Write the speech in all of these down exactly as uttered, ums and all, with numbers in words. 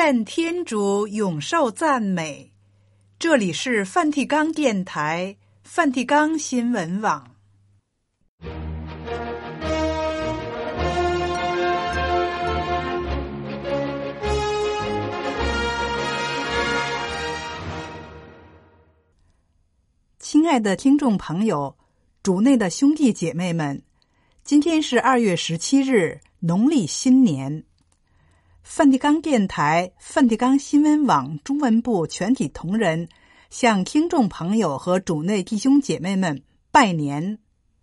愿天主永受赞美。这里是梵蒂冈电台、梵蒂冈新闻网。亲爱的听众朋友，主内的兄弟姐妹们，今天是二月十七日，农历新年。梵蒂冈电台、梵蒂冈新闻网中文部全体同仁向听众朋友和主内弟兄姐妹们拜年。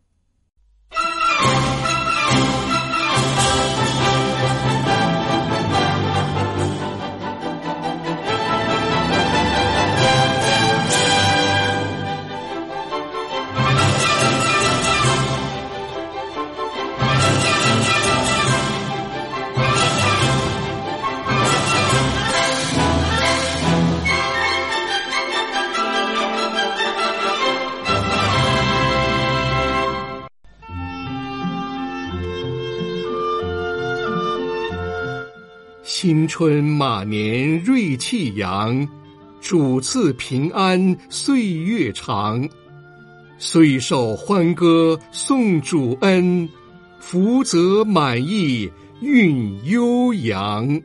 新春马年瑞气扬，主赐平安岁月长。岁首欢歌颂主恩，福泽满溢运悠扬。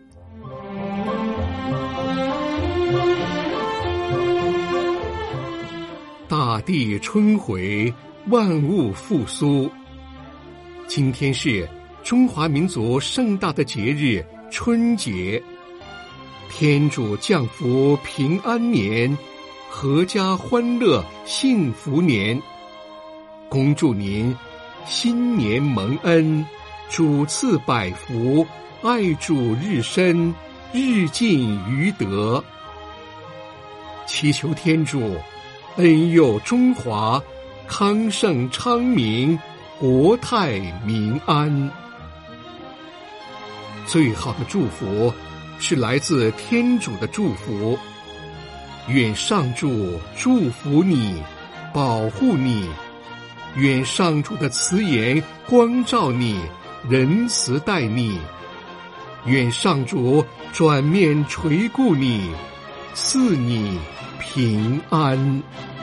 大地春回，万物复苏。今天是中华民族盛大的节日春节，天主降福平安年，阖家欢乐幸福年。恭祝您新年蒙恩，主赐百福，爱主日深，日进于德。祈求天主恩佑中华，康盛昌明，国泰民安。最好的祝福是来自天主的祝福，愿上主祝福你，保护你，愿上主的慈颜光照你，仁慈待你，愿上主转面垂顾你，赐你平安。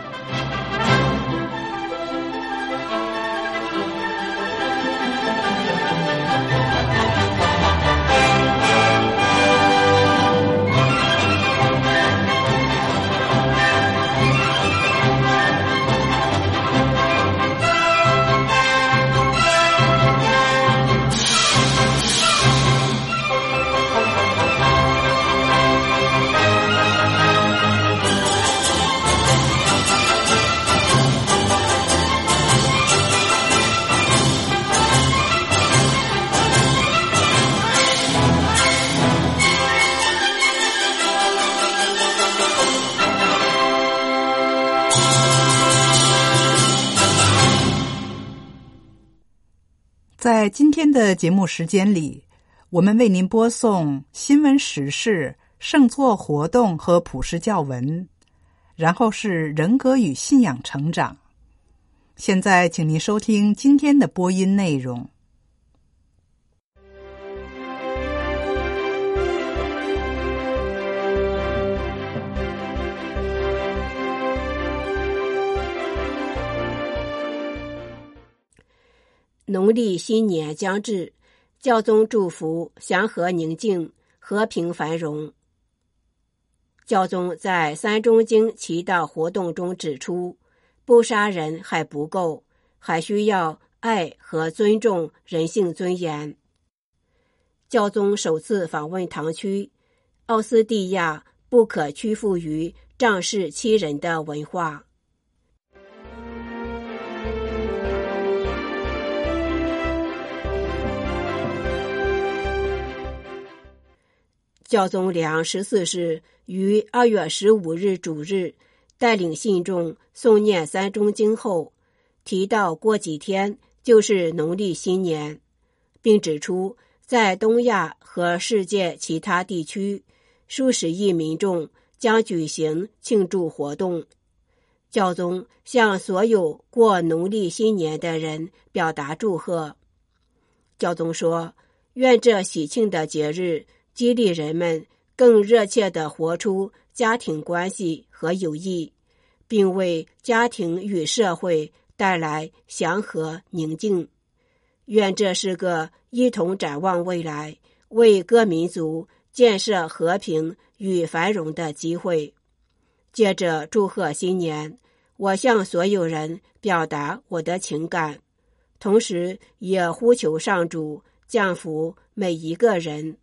在今天的节目时间里，我们为您播送新闻时事、圣座活动和普世教文，然后是人格与信仰成长。现在请您收听今天的播音内容。 农历新年将至，教宗祝福祥和宁静、和平繁荣。教宗在三中经祈祷活动中指出，不杀人还不够，还需要爱和尊重人性尊严。教宗首次访问堂区，奥斯蒂亚不可屈服于仗势欺人的文化。教宗良十四世于二月十五日主日带领信众诵念三中经后，提到过几天就是农历新年，并指出在东亚和世界其他地区，数十亿民众将举行庆祝活动。教宗向所有过农历新年的人表达祝贺。教宗说，愿这喜庆的节日激励人们更热切地活出家庭关系和友谊，并为家庭与社会带来祥和宁静。愿这是个一同展望未来，为各民族建设和平与繁荣的机会。借着祝贺新年，我向所有人表达我的情感，同时也呼求上主降福每一个人。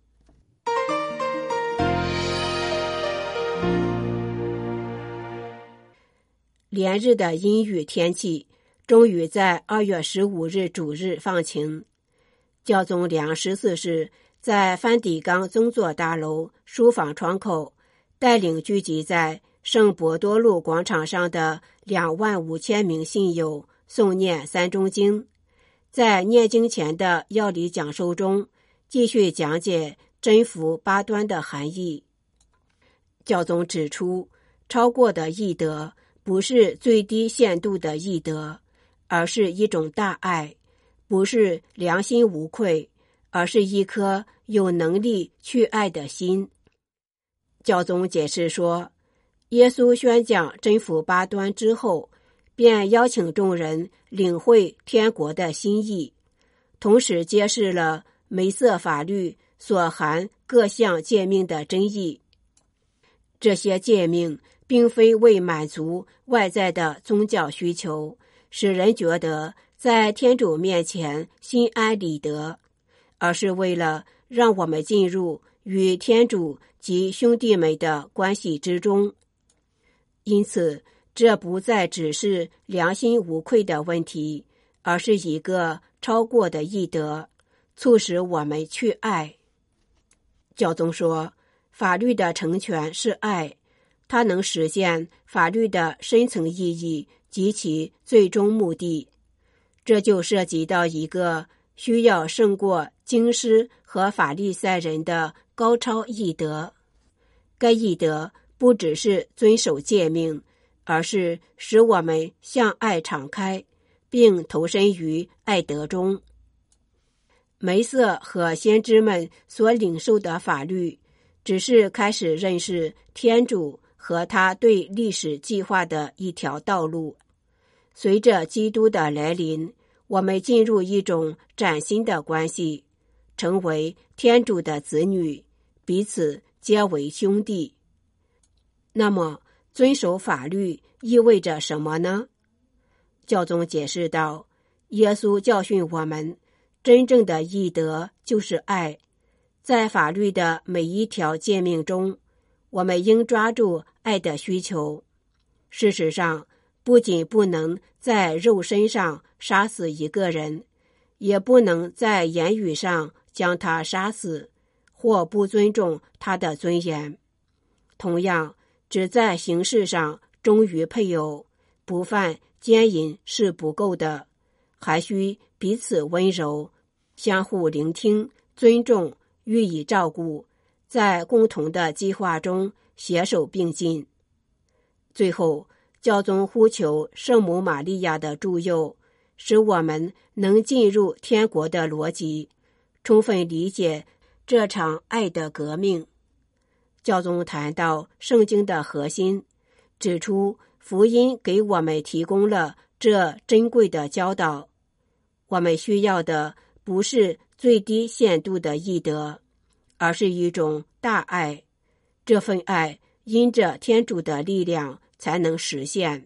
连日的阴雨天气终于在二月十五日主日放晴。教宗良十四世在梵蒂冈宗座大楼书房窗口带领聚集在圣伯多禄广场上的两万五千名信友诵念三中经，在念经前的要理讲授中继续讲解真福八端的含义。教宗指出，超过的义德不是最低限度的义德，而是一种大爱；不是良心无愧，而是一颗有能力去爱的心。教宗解释说，耶稣宣讲真福八端之后，便邀请众人领会天国的心意，同时揭示了梅瑟法律所含各项诫命的真意。这些诫命并非为满足外在的宗教需求，使人觉得在天主面前心安理得，而是为了让我们进入与天主及兄弟们的关系之中。因此，这不再只是良心无愧的问题，而是一个超过的义德，促使我们去爱。教宗说，法律的成全是爱，它能实现法律的深层意义及其最终目的。这就涉及到一个需要胜过经师和法利赛人的高超义德。该义德不只是遵守诫命，而是使我们向爱敞开，并投身于爱德中。梅瑟和先知们所领受的法律，只是开始认识天主和他对历史计划的一条道路。随着基督的来临，我们进入一种崭新的关系，成为天主的子女，彼此皆为兄弟。那么，遵守法律意味着什么呢？教宗解释道，耶稣教训我们，真正的义德就是爱。在法律的每一条诫命中，我们应抓住爱的需求。事实上，不仅不能在肉身上杀死一个人，也不能在言语上将他杀死，或不尊重他的尊严。同样，只在形式上忠于配偶，不犯奸淫是不够的，还需彼此温柔，相互聆听、尊重，予以照顾，在共同的计划中携手并进。最后，教宗呼求圣母玛利亚的助佑，使我们能进入天国的逻辑，充分理解这场爱的革命。教宗谈到圣经的核心，指出福音给我们提供了这珍贵的教导。我们需要的不是最低限度的义德，而是一种大爱。这份爱因着天主的力量才能实现。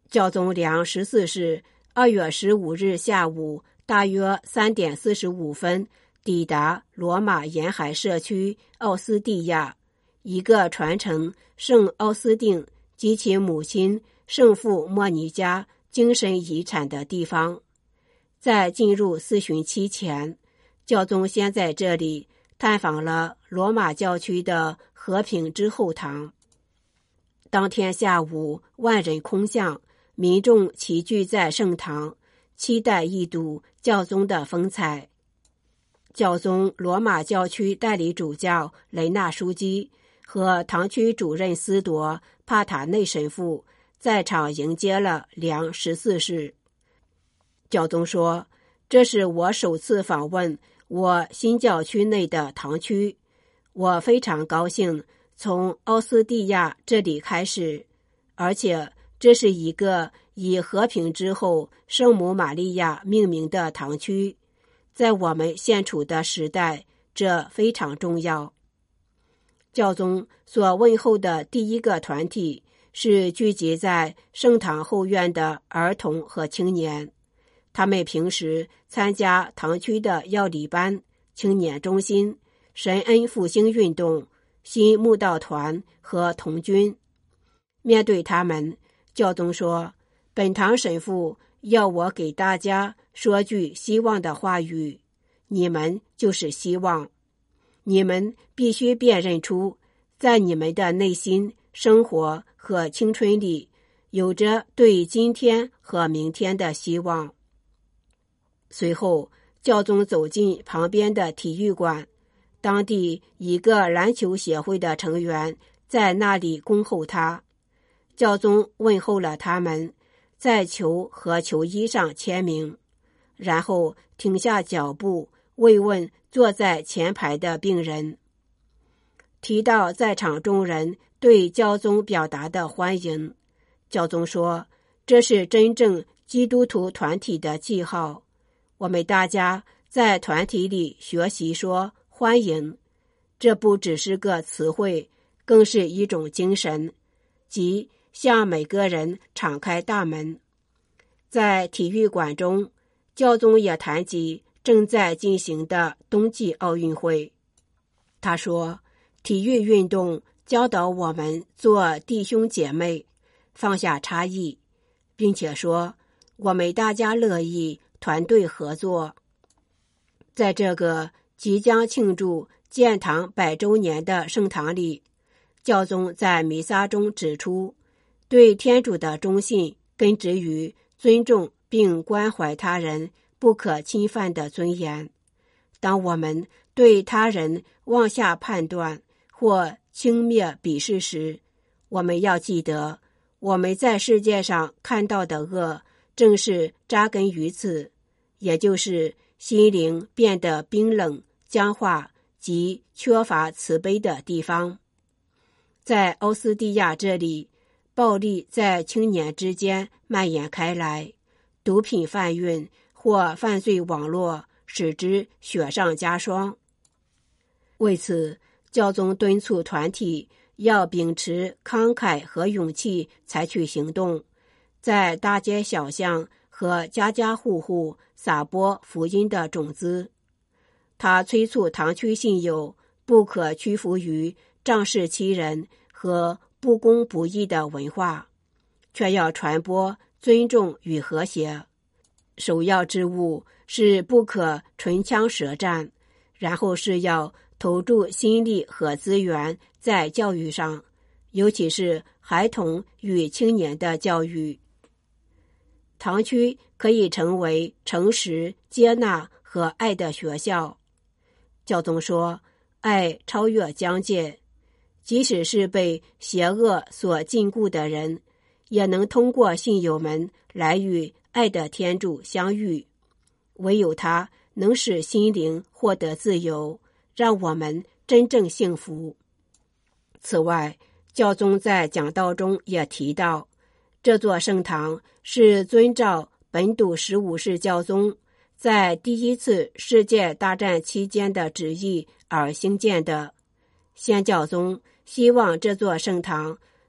教宗良十四世二月十五日下午大约三点四十五分抵达罗马沿海社区奥斯蒂亚，一个传承圣奥斯定及其母亲圣父莫尼加精神遗产的地方。在进入四旬期前，教宗先在这里探访了罗马教区的和平之后堂。当天下午，万人空巷，民众齐聚在圣堂，期待一睹教宗的风采。教宗罗马教区代理主教雷纳枢机和堂区主任司铎帕塔内神父在场迎接了良十四世。教宗说，这是我首次访问我新教区内的堂区，我非常高兴从奥斯蒂亚这里开始，而且这是一个以和平之后圣母玛利亚命名的堂区，在我们现处的时代，这非常重要。教宗所问候的第一个团体是聚集在圣堂后院的儿童和青年，他们平时参加堂区的药理班、青年中心、神恩复兴运动、新慕道团和童军。面对他们，教宗说，本堂神父要我给大家说句希望的话语，你们就是希望。你们必须辨认出，在你们的内心、生活和青春里，有着对今天和明天的希望。随后，教宗走进旁边的体育馆，当地一个篮球协会的成员在那里恭候他。教宗问候了他们，在球和球衣上签名，然后停下脚步慰问坐在前排的病人。提到在场众人对教宗表达的欢迎，教宗说，这是真正基督徒团体的记号。我们大家在团体里学习说欢迎，这不只是个词汇，更是一种精神，即向每个人敞开大门。在体育馆中，教宗也谈及正在进行的冬季奥运会。他说，体育运动教导我们做弟兄姐妹，放下差异，并且说，我们大家乐意团队合作。在这个即将庆祝建堂百周年的圣堂里，教宗在弥撒中指出，对天主的忠信根植于尊重并关怀他人不可侵犯的尊严。当我们对他人妄下判断或轻蔑鄙视时，我们要记得，我们在世界上看到的恶正是扎根于此，也就是心灵变得冰冷、僵化及缺乏慈悲的地方。在奥斯蒂亚这里，暴力在青年之间蔓延开来，毒品贩运或犯罪网络使之雪上加霜。为此，教宗敦促团体要秉持慷慨和勇气采取行动，在大街小巷和家家户户撒播福音的种子。他催促堂区信友不可屈服于仗势欺人和不公不义的文化，却要传播尊重与和谐。首要之务是不可唇枪舌战，然后是要投注心力和资源在教育上，尤其是孩童与青年的教育。堂区可以成为诚实、接纳和爱的学校。教宗说，爱超越疆界，即使是被邪恶所禁锢的人，也能通过信友们来与爱的天主相遇。唯有他能使心灵获得自由，让我们真正幸福。此外，教宗在讲道中也提到，这座圣堂是遵照本笃十五世教宗在第一次世界大战期间的旨意而兴建的。先教宗希望这座圣堂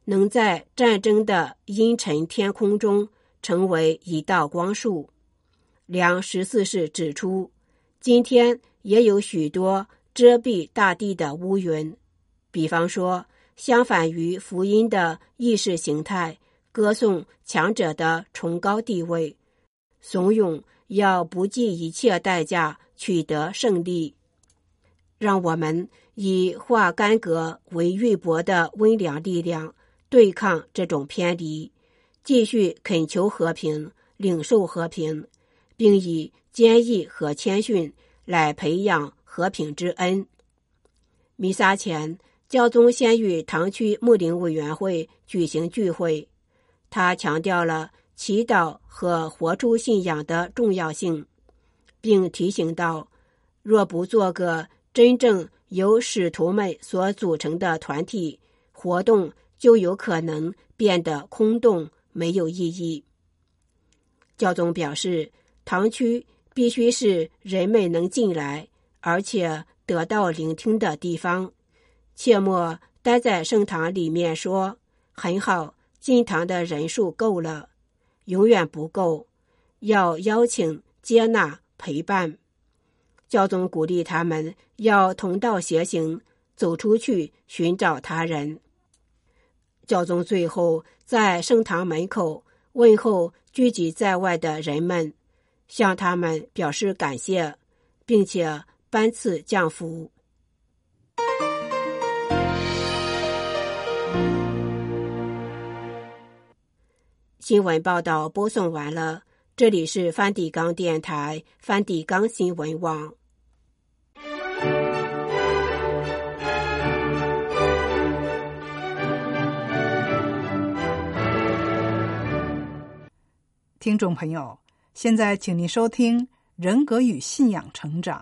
能在战争的阴沉天空中成为一道光束。梁十四世指出，今天也有许多遮蔽大地的乌云，比方说，相反于福音的意识形态，歌颂强者的崇高地位，怂恿要不计一切代价取得胜利。让我们以化干戈为玉帛的温良力量对抗这种偏离，继续恳求和平，领受和平，并以坚毅和谦逊来培养和平之恩。弥撒前，教宗先与堂区牧灵委员会举行聚会，他强调了祈祷和活出信仰的重要性，并提醒到，若不做个真正由使徒们所组成的团体，活动就有可能变得空洞，没有意义。教宗表示，堂区必须是人们能进来，而且得到聆听的地方，切莫待在圣堂里面说，很好，进堂的人数够了，永远不够，要邀请、接纳、陪伴。教宗鼓励他们要同道协行，走出去寻找他人。教宗最后在圣堂门口问候聚集在外的人们，向他们表示感谢，并且颁赐降福。新闻报道播送完了，这里是梵蒂冈电台梵蒂冈新闻网。 听众朋友，现在请您收听《人格与信仰成长》。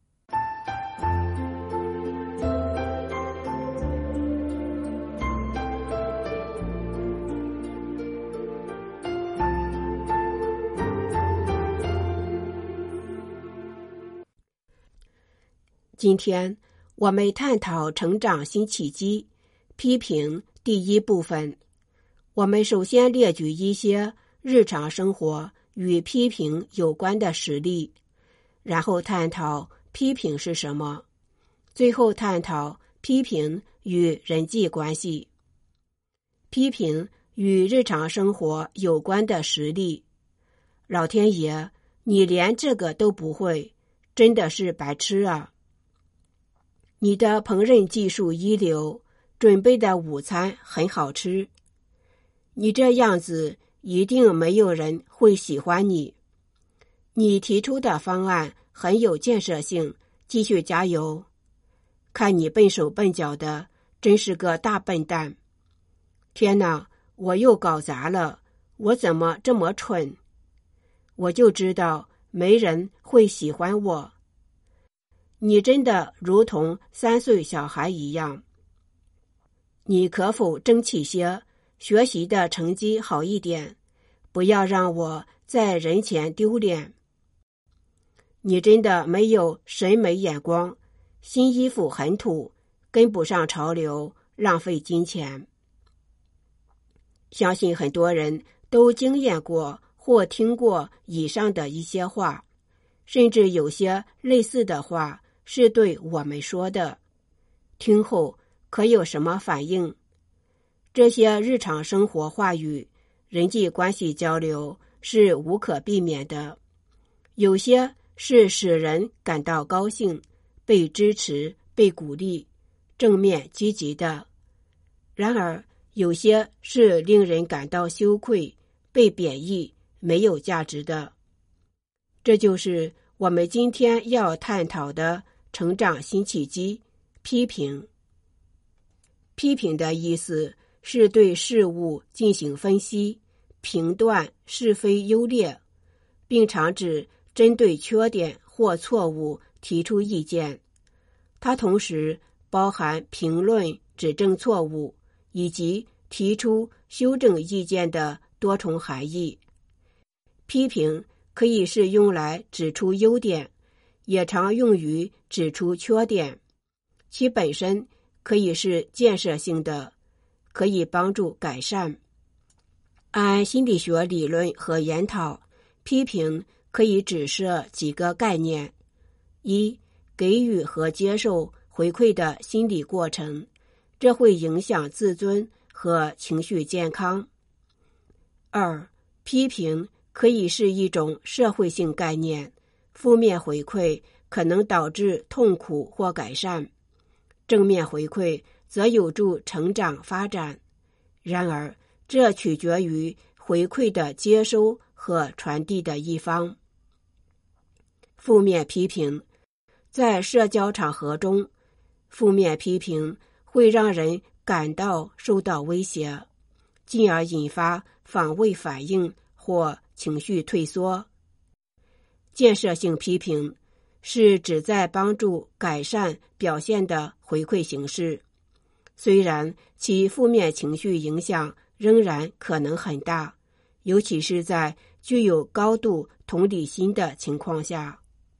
今天我们探讨成长新契机，批评第一部分。我们首先列举一些日常生活与批评有关的实例，然后探讨批评是什么，最后探讨批评与人际关系。批评与日常生活有关的实例。老天爷，你连这个都不会，真的是白痴啊！你的烹饪技术一流，准备的午餐很好吃。你这样子一定没有人会喜欢你。你提出的方案很有建设性，继续加油。看你笨手笨脚的，真是个大笨蛋。天哪，我又搞砸了，我怎么这么蠢？我就知道没人会喜欢我。你真的如同三岁小孩一样。你可否争气些，学习的成绩好一点，不要让我在人前丢脸。你真的没有审美眼光，新衣服很土，跟不上潮流，浪费金钱。相信很多人都经验过或听过以上的一些话，甚至有些类似的话是对我们说的，听后可有什么反应？这些日常生活话语、人际关系交流是无可避免的，有些是使人感到高兴、被支持、被鼓励、正面积极的，然而有些是令人感到羞愧、被贬义、没有价值的。这就是我们今天要探讨的成长新契机，批评。批评的意思是对事物进行分析，评断是非优劣，并常指针对缺点或错误提出意见。它同时包含评论、指正错误，以及提出修正意见的多重含义。批评可以是用来指出优点，也常用于指出缺点，其本身可以是建设性的， 可以帮助改善。按心理学理论和研讨，批评可以指涉几个概念：一、给予和接受回馈的心理过程，这会影响自尊和情绪健康。二、批评可以是一种社会性概念，负面回馈可能导致痛苦或改善，正面回馈则有助成长发展。然而，这取决于回馈的接收和传递的一方。负面批评，在社交场合中，负面批评会让人感到受到威胁，进而引发防卫反应或情绪退缩。建设性批评是旨在帮助改善表现的回馈形式，虽然其负面情绪影响仍然可能很大，尤其是在具有高度同理心的情况下。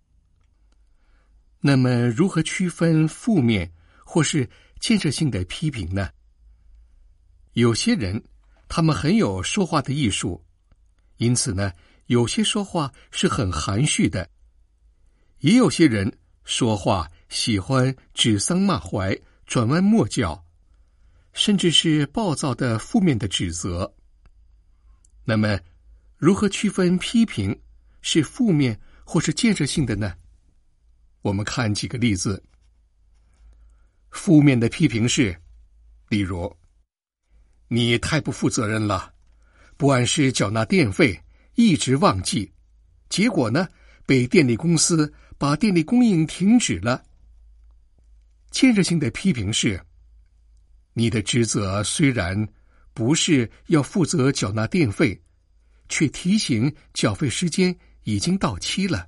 那么，如何区分负面或是建设性的批评呢？有些人，他们很有说话的艺术，因此呢，有些说话是很含蓄的；也有些人说话喜欢指桑骂槐、转弯抹角，甚至是暴躁的负面的指责。那么，如何区分批评是负面或是建设性的呢？我们看几个例子。负面的批评是，例如，你太不负责任了，不按时缴纳电费，一直忘记，结果呢，被电力公司把电力供应停止了。建设性的批评是，你的职责虽然不是要负责缴纳电费，却提醒缴费时间已经到期了。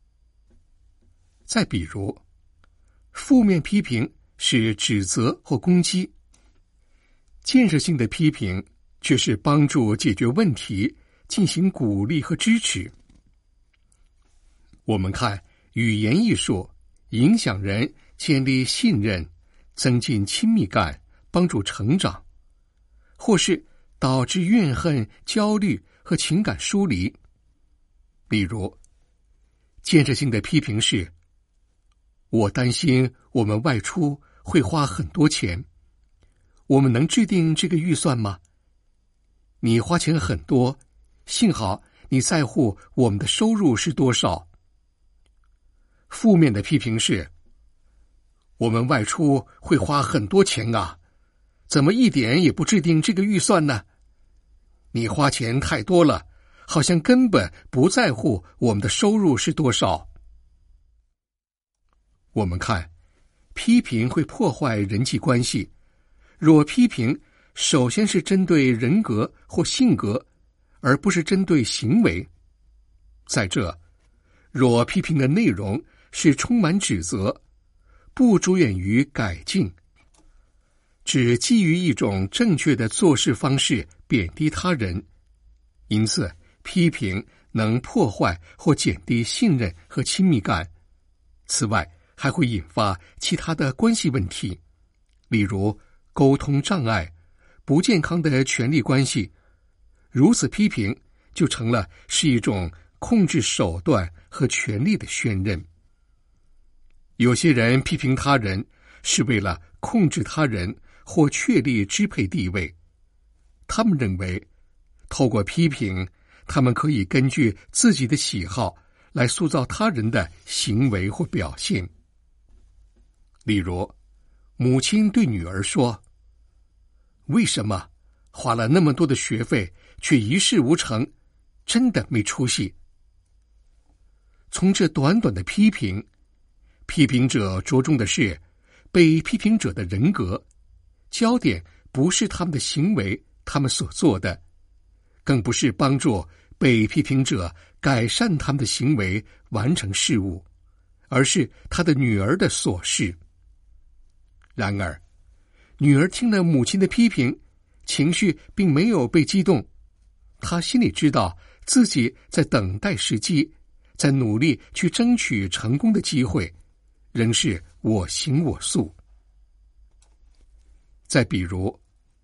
再比如，负面批评是指责或攻击，建设性的批评却是帮助解决问题，进行鼓励和支持。我们看语言艺术影响人建立信任，增进亲密感，帮助成长，或是导致怨恨、焦虑和情感疏离。例如，建设性的批评是，我担心我们外出会花很多钱，我们能制定这个预算吗？你花钱很多，幸好你在乎我们的收入是多少。负面的批评是，我们外出会花很多钱啊，怎么一点也不制定这个预算呢？你花钱太多了，好像根本不在乎我们的收入是多少。我们看，批评会破坏人际关系。若批评首先是针对人格或性格，而不是针对行为。再者，若批评的内容是充满指责，不着眼于改进，只基于一种正确的做事方式贬低他人，因此批评能破坏或减低信任和亲密感。此外，还会引发其他的关系问题，例如沟通障碍、不健康的权力关系。如此批评就成了是一种控制手段和权力的宣认。有些人批评他人是为了控制他人或确立支配地位，他们认为透过批评，他们可以根据自己的喜好来塑造他人的行为或表现。例如，母亲对女儿说，为什么花了那么多的学费却一事无成，真的没出息。从这短短的批评，批评者着重的是被批评者的人格，焦点不是他们的行为，他们所做的，更不是帮助被批评者改善他们的行为，完成事务，而是他的女儿的琐事。然而，女儿听了母亲的批评，情绪并没有被激动，她心里知道自己在等待时机，在努力去争取成功的机会，仍是我行我素。再比如，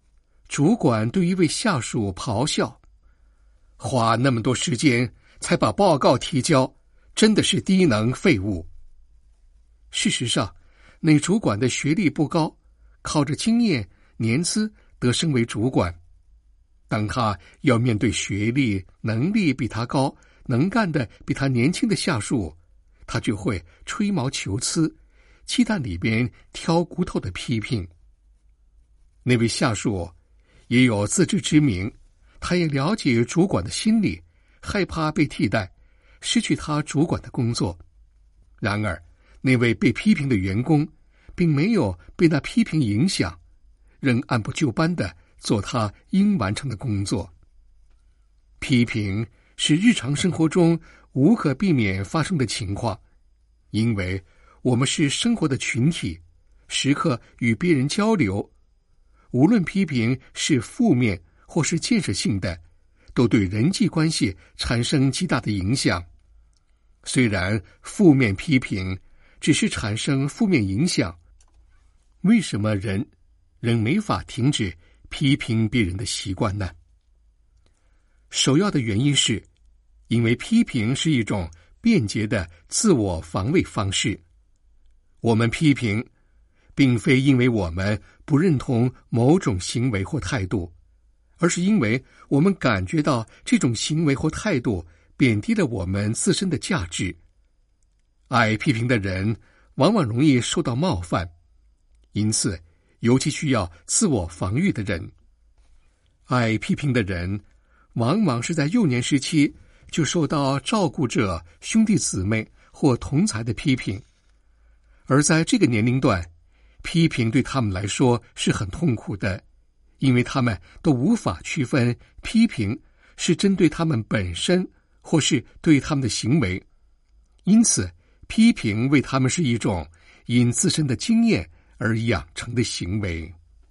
主管对一位下属咆哮，花那么多时间才把报告提交，真的是低能废物。事实上，那主管的学历不高，靠着经验年资得升为主管。当他要面对学历能力比他高，能干的比他年轻的下属，他就会吹毛求疵，鸡蛋里边挑骨头的批评。那位下属也有自知之明，他也了解主管的心理，害怕被替代，失去他主管的工作。然而那位被批评的员工并没有被那批评影响，仍按部就班地做他应完成的工作。批评是日常生活中无可避免发生的情况，因为我们是生活的群体，时刻与别人交流。无论批评是负面或是建设性的，都对人际关系产生极大的影响。虽然负面批评只是产生负面影响，为什么人仍没法停止批评别人的习惯呢？首要的原因是，因为批评是一种便捷的自我防卫方式。我们批评，并非因为我们不认同某种行为或态度，而是因为我们感觉到这种行为或态度贬低了我们自身的价值。爱批评的人往往容易受到冒犯，因此尤其需要自我防御的人。爱批评的人往往是在幼年时期就受到照顾者、兄弟姊妹或同侪的批评，而在这个年龄段，批评对他们来说是很痛苦的，因为他们都无法区分批评是针对他们本身或是对他们的行为，因此批评为他们是一种因自身的经验而养成的行为。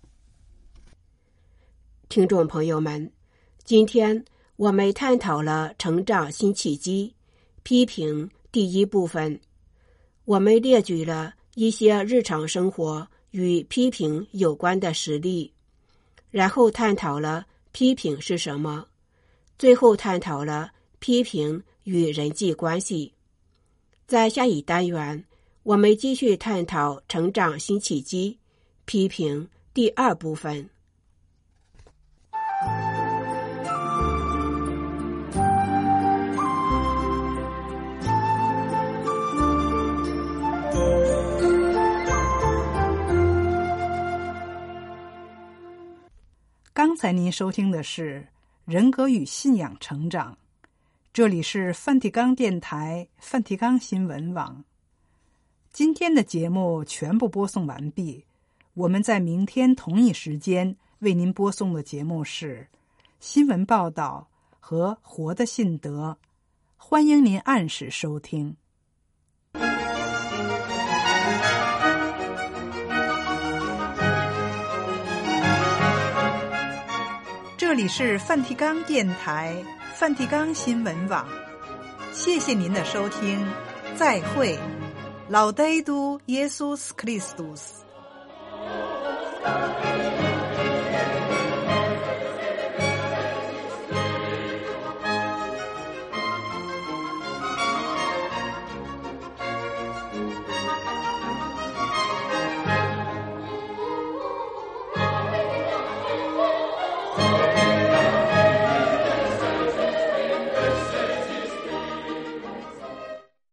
听众朋友们，今天我们探讨了成长新契机批评第一部分，我们列举了一些日常生活与批评有关的实例，然后探讨了批评是什么，最后探讨了批评与人际关系。在下一单元，我们继续探讨成长新契机批评第二部分。 刚才您收听的是人格与信仰成长，这里是梵蒂冈电台梵蒂冈新闻网。今天的节目全部播送完毕，我们在明天同一时间为您播送的节目是新闻报道和活的信德，欢迎您按时收听。这里是梵蒂冈电台梵蒂冈新闻网，谢谢您的收听，再会。Laudetur Jesus Christus。